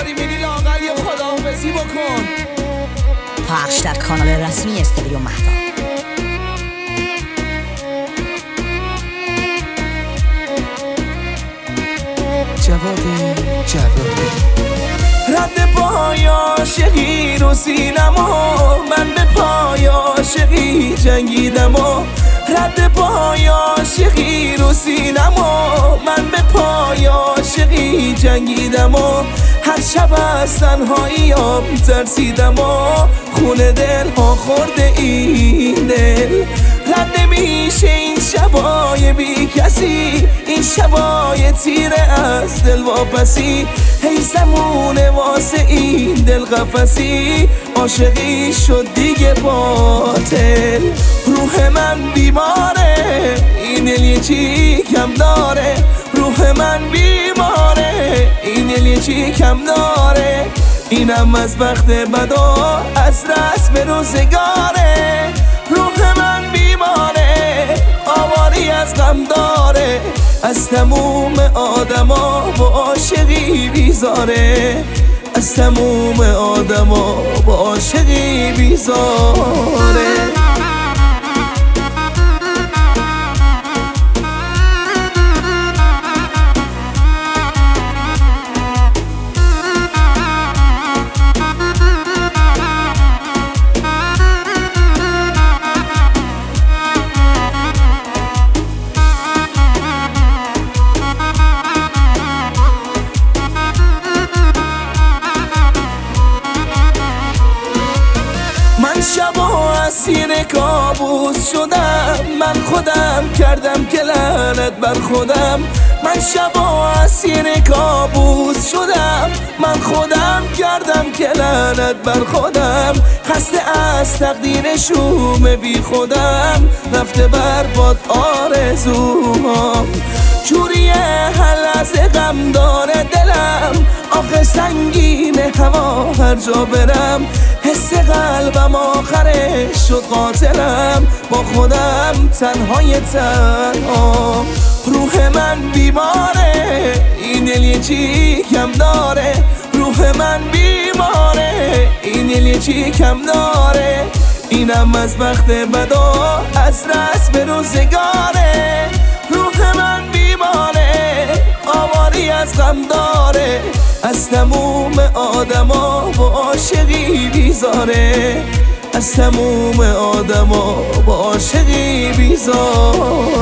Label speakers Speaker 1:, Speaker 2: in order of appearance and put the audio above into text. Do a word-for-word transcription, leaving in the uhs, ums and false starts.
Speaker 1: داری میری لااقل یه خداحافظی بکن.
Speaker 2: پخش در کانال رسمی استودیو مهتاب.
Speaker 1: جواد جوادی رد پای عاشقی رو سینما، من به پای عاشقی جنگیدم و رد پای عاشقی رو سینما، من به پای عاشقی جنگیدم و هر شب از تنهاییام ترسیدم و خون دل ها خورده این دل. رد نمیشه این شبای بی کسی، این شبای تیره از دل واپسی. هی زمونه واسه این دل قفسی، عاشقی شد دیگه باطل. روح من بیماره، این دل یه چی کم داره. روح من بیماره، این دل یه چی کم داره. اینم از بخت بدا، از رسم روزگاره. روح من بیماره، آواری از غم داره. از تموم آدما با عاشقی بیزاره. از تموم آدما با عاشقی بیزاره. شبا اسیر کابوس شدم، من خودم کردم که لعنت بر خودم. من شبا اسیر کابوس شدم، من خودم کردم که لعنت بر خودم. خسته از تقدیر شوم بی خودم، رفته بر باد آرزوهام. جوریه هر لحظه غم داره دلم، آخه سنگینه هوا هر جا برم. حس قلبم آخرش شد قاتلم، با خودم تنهای تنها. روح من بیماره، این دل یه چی کم داره. روح من بیماره، این دل یه چی کم داره. اینم از بخت بدا، از رسم روزگاره. روح من بیماره، آواری از غم داره. از تموم آدما با عاشقی بیزاره. از تموم آدما با عاشقی بیزاره.